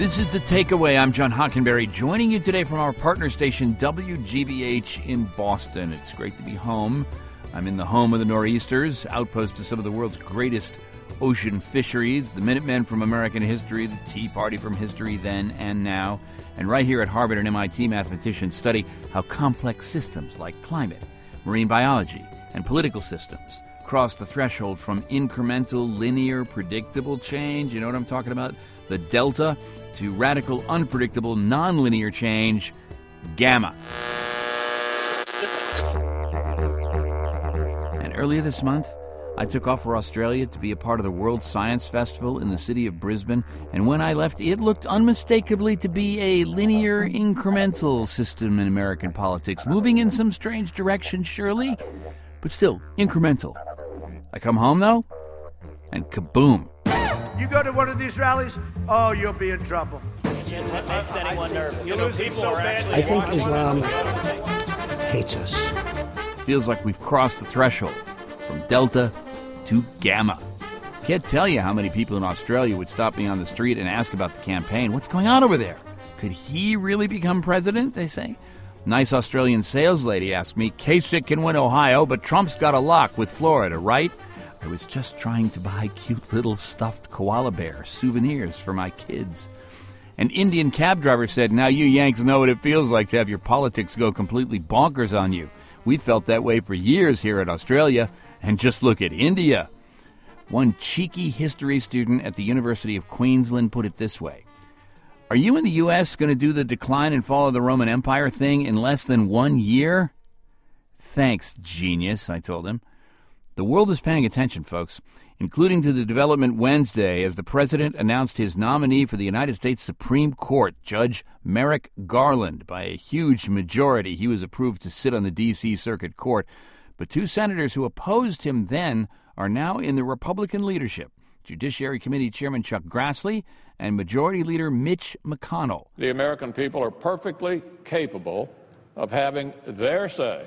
This is The Takeaway. I'm John Hockenberry, joining you today from our partner station, WGBH in Boston. It's great to be home. I'm in the home of the Nor'easters, outpost of some of the world's greatest ocean fisheries, the Minutemen from American history, the Tea Party from history then and now. And right here at Harvard and MIT, mathematicians study how complex systems like climate, marine biology, and political systems cross the threshold from incremental, linear, predictable change, you know what I'm talking about, the delta, to radical, unpredictable, nonlinear change, gamma. And earlier this month, I took off for Australia to be a part of the World Science Festival in the city of Brisbane, and when I left, it looked unmistakably to be a linear, incremental system in American politics, moving in some strange direction, surely, but still incremental. I come home, though, and kaboom. You go to one of these rallies, oh, you'll be in trouble. What makes anyone nervous? You know, people are actually... I think Islam hates us. Feels like we've crossed the threshold from delta to gamma. Can't tell you how many people in Australia would stop me on the street and ask about the campaign. What's going on over there? Could he really become president, they say? Nice Australian sales lady asked me, Kasich can win Ohio, but Trump's got a lock with Florida, right? I was just trying to buy cute little stuffed koala bear souvenirs for my kids. An Indian cab driver said, now you Yanks know what it feels like to have your politics go completely bonkers on you. We felt that way for years here in Australia, and just look at India. One cheeky history student at the University of Queensland put it this way. Are you in the U.S. going to do the decline and fall of the Roman Empire thing in less than 1 year? Thanks, genius, I told him. The world is paying attention, folks, including to the development Wednesday as the president announced his nominee for the United States Supreme Court, Judge Merrick Garland. By a huge majority, he was approved to sit on the D.C. Circuit Court. But two senators who opposed him then are now in the Republican leadership, Judiciary Committee Chairman Chuck Grassley and Majority Leader Mitch McConnell. The American people are perfectly capable of having their say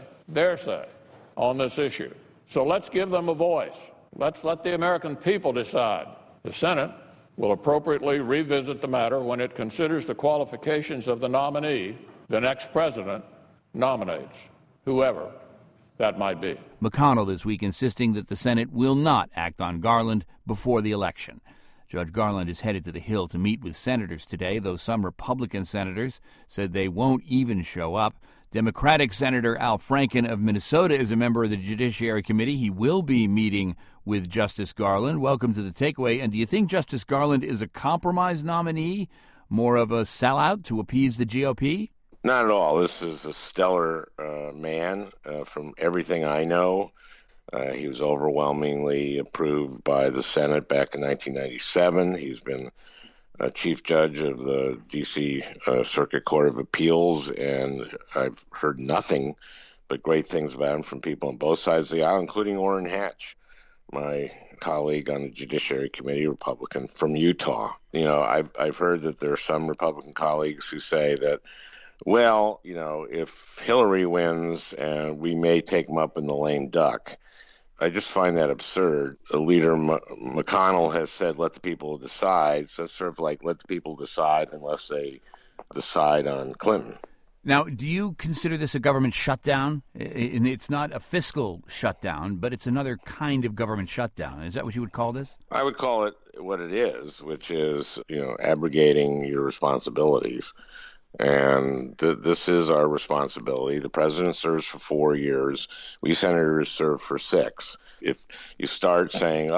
on this issue. So let's give them a voice. Let's let the American people decide. The Senate will appropriately revisit the matter when it considers the qualifications of the nominee the next president nominates, whoever that might be. McConnell this week insisting that the Senate will not act on Garland before the election. Judge Garland is headed to the Hill to meet with senators today, though some Republican senators said they won't even show up. Democratic Senator Al Franken of Minnesota is a member of the Judiciary Committee. He will be meeting with Justice Garland. Welcome to The Takeaway. And do you think Justice Garland is a compromise nominee, more of a sellout to appease the GOP? Not at all. This is a stellar man from everything I know. He was overwhelmingly approved by the Senate back in 1997. He's been Chief Judge of the D.C. Circuit Court of Appeals, and I've heard nothing but great things about him from people on both sides of the aisle, including Orrin Hatch, my colleague on the Judiciary Committee, Republican from Utah. You know, I've heard that there are some Republican colleagues who say that, well, you know, if Hillary wins, and we may take him up in the lame duck. I just find that absurd. Leader McConnell has said, let the people decide. So it's sort of like, let the people decide unless they decide on Clinton. Now, do you consider this a government shutdown? It's not a fiscal shutdown, but it's another kind of government shutdown. Is that what you would call this? I would call it what it is, which is, you know, abrogating your responsibilities. And this is our responsibility. The president serves for 4 years. We senators serve for 6. If you start saying,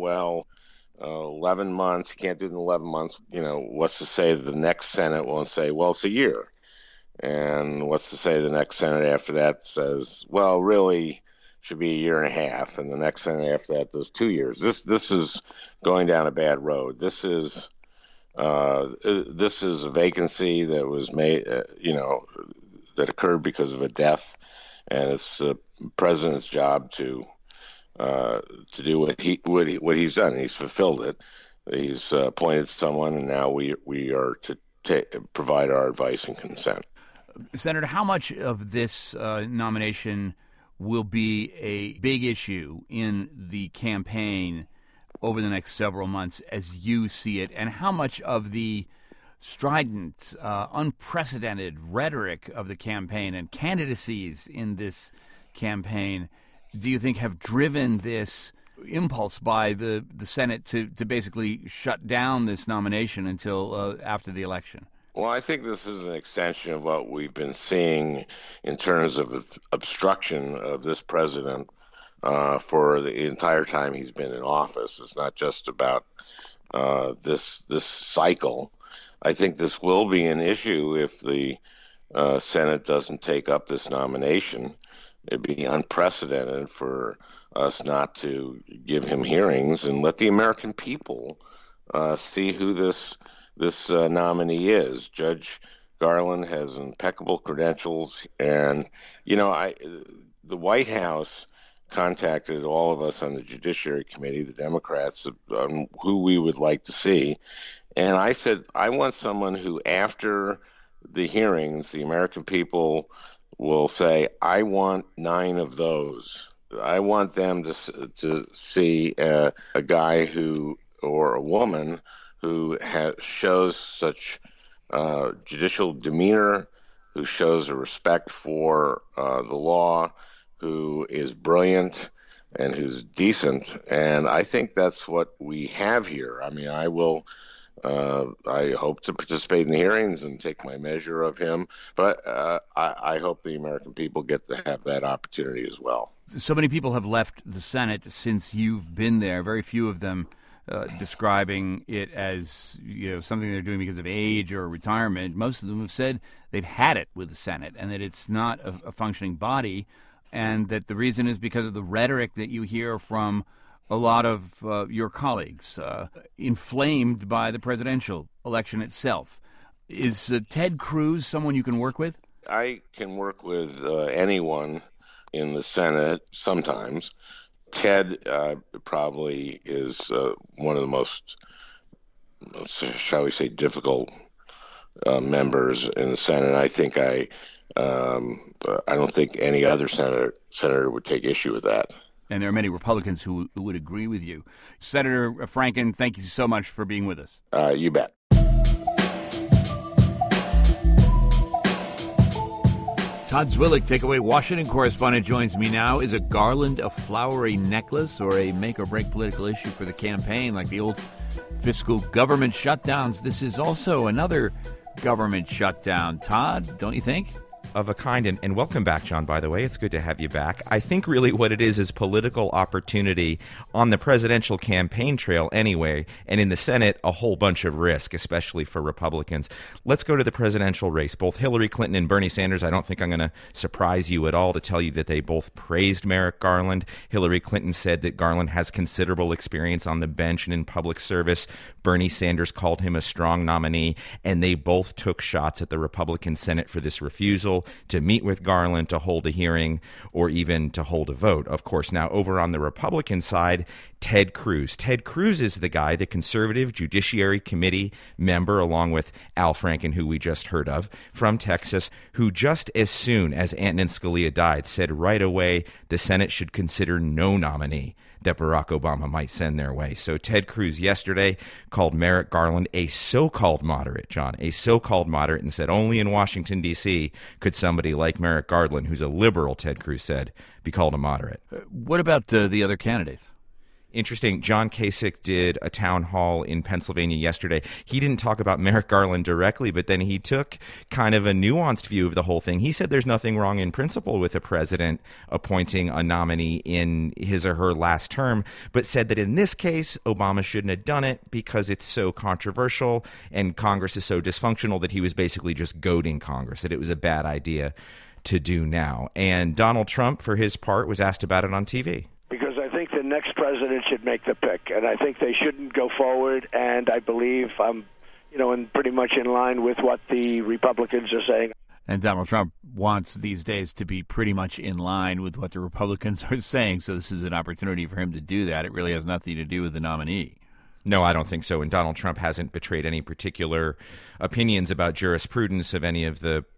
11 months, you can't do it in 11 months, you know, what's to say the next Senate won't say, well, it's a year? And what's to say the next Senate after that says, well, really should be a year and a half. And the next Senate after that does 2 years. This is going down a bad road. This is a vacancy that was made, that occurred because of a death, and it's the president's job to do what he's done. He's fulfilled it. He's appointed someone, and now we are to provide our advice and consent. Senator, how much of this nomination will be a big issue in the campaign over the next several months as you see it, and how much of the strident, unprecedented rhetoric of the campaign and candidacies in this campaign, do you think have driven this impulse by the Senate to basically shut down this nomination until after the election? Well, I think this is an extension of what we've been seeing in terms of obstruction of this president for the entire time he's been in office. It's not just about this cycle. I think this will be an issue if the Senate doesn't take up this nomination. It'd be unprecedented for us not to give him hearings and let the American people see who this nominee is. Judge Garland has impeccable credentials, and the White House contacted all of us on the Judiciary Committee, the Democrats, on who we would like to see. And I said, I want someone who, after the hearings, the American people will say, I want 9 of those. I want them to see a guy who, or a woman who shows such judicial demeanor, who shows a respect for the law, who is brilliant and who's decent. And I think that's what we have here. I mean, I hope to participate in the hearings and take my measure of him, but I hope the American people get to have that opportunity as well. So many people have left the Senate since you've been there. Very few of them describing it as something they're doing because of age or retirement. Most of them have said they've had it with the Senate and that it's not a functioning body, and that the reason is because of the rhetoric that you hear from a lot of your colleagues, inflamed by the presidential election itself. Is Ted Cruz someone you can work with? I can work with anyone in the Senate sometimes. Ted probably is one of the most, shall we say, difficult members in the Senate. I think I don't think any other senator would take issue with that. And there are many Republicans who would agree with you. Senator Franken, thank you so much for being with us. You bet. Todd Zwillich, Takeaway Washington correspondent, joins me now. Is a garland a flowery necklace or a make-or-break political issue for the campaign, like the old fiscal government shutdowns? This is also another government shutdown. Todd, don't you think? Of a kind, and welcome back, John, by the way. It's good to have you back. I think really what it is political opportunity on the presidential campaign trail anyway, and in the Senate, a whole bunch of risk, especially for Republicans. Let's go to the presidential race. Both Hillary Clinton and Bernie Sanders, I don't think I'm going to surprise you at all to tell you that they both praised Merrick Garland. Hillary Clinton said that Garland has considerable experience on the bench and in public service. Bernie Sanders called him a strong nominee, and they both took shots at the Republican Senate for this refusal to meet with Garland, to hold a hearing, or even to hold a vote. Of course, now over on the Republican side, Ted Cruz. Ted Cruz is the guy, the conservative Judiciary Committee member, along with Al Franken, who we just heard of, from Texas, who just as soon as Antonin Scalia died, said right away the Senate should consider no nominee that Barack Obama might send their way. So Ted Cruz yesterday called Merrick Garland a so-called moderate, John, a so-called moderate, and said only in Washington, D.C. could somebody like Merrick Garland, who's a liberal, Ted Cruz said, be called a moderate. What about the other candidates? Interesting. John Kasich did a town hall in Pennsylvania yesterday. He didn't talk about Merrick Garland directly, but then he took kind of a nuanced view of the whole thing. He said there's nothing wrong in principle with a president appointing a nominee in his or her last term, but said that in this case, Obama shouldn't have done it because it's so controversial and Congress is so dysfunctional that he was basically just goading Congress, that it was a bad idea to do now. And Donald Trump, for his part, was asked about it on TV. Because I think the next president should make the pick, and I think they shouldn't go forward, and I believe I'm, and pretty much in line with what the Republicans are saying. And Donald Trump wants these days to be pretty much in line with what the Republicans are saying, so this is an opportunity for him to do that. It really has nothing to do with the nominee. No, I don't think so. And Donald Trump hasn't betrayed any particular opinions about jurisprudence of any of the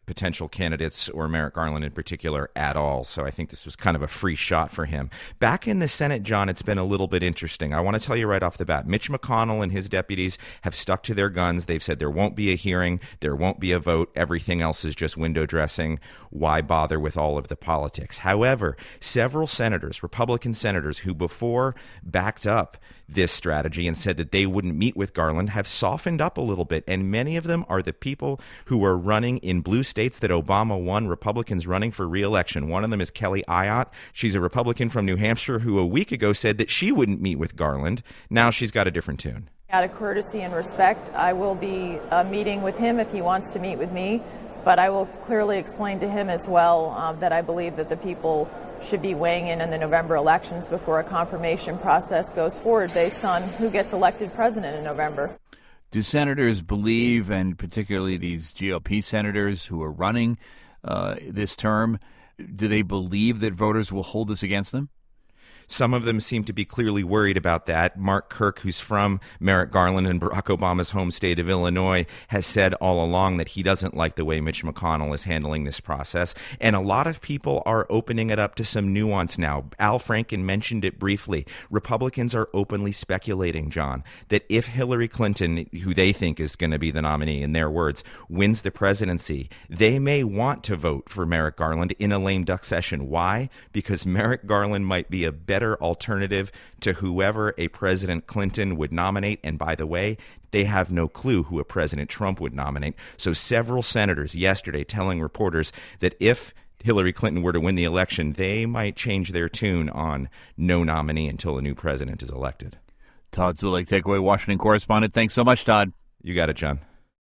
potential candidates, or Merrick Garland in particular, at all. So I think this was kind of a free shot for him. Back in the Senate, John, it's been a little bit interesting. I want to tell you right off the bat, Mitch McConnell and his deputies have stuck to their guns. They've said there won't be a hearing, there won't be a vote, everything else is just window dressing. Why bother with all of the politics? However, several senators, Republican senators, who before backed up this strategy and said that they wouldn't meet with Garland, have softened up a little bit, and many of them are the people who are running in blue states that Obama won, Republicans running for re-election. One of them is Kelly Ayotte. She's a Republican from New Hampshire who a week ago said that she wouldn't meet with Garland. Now she's got a different tune. Out of courtesy and respect, I will be meeting with him if he wants to meet with me, but I will clearly explain to him as well that I believe that the people should be weighing in the November elections before a confirmation process goes forward based on who gets elected president in November. Do senators believe, and particularly these GOP senators who are running this term, do they believe that voters will hold this against them? Some of them seem to be clearly worried about that. Mark Kirk, who's from Merrick Garland and Barack Obama's home state of Illinois, has said all along that he doesn't like the way Mitch McConnell is handling this process. And a lot of people are opening it up to some nuance now. Al Franken mentioned it briefly. Republicans are openly speculating, John, that if Hillary Clinton, who they think is going to be the nominee, in their words, wins the presidency, they may want to vote for Merrick Garland in a lame duck session. Why? Because Merrick Garland might be a better alternative to whoever a President Clinton would nominate. And by the way, they have no clue who a President Trump would nominate. So several senators yesterday telling reporters that if Hillary Clinton were to win the election, they might change their tune on no nominee until a new president is elected. Todd Zulich, Takeaway Washington correspondent. Thanks so much, Todd. You got it, John.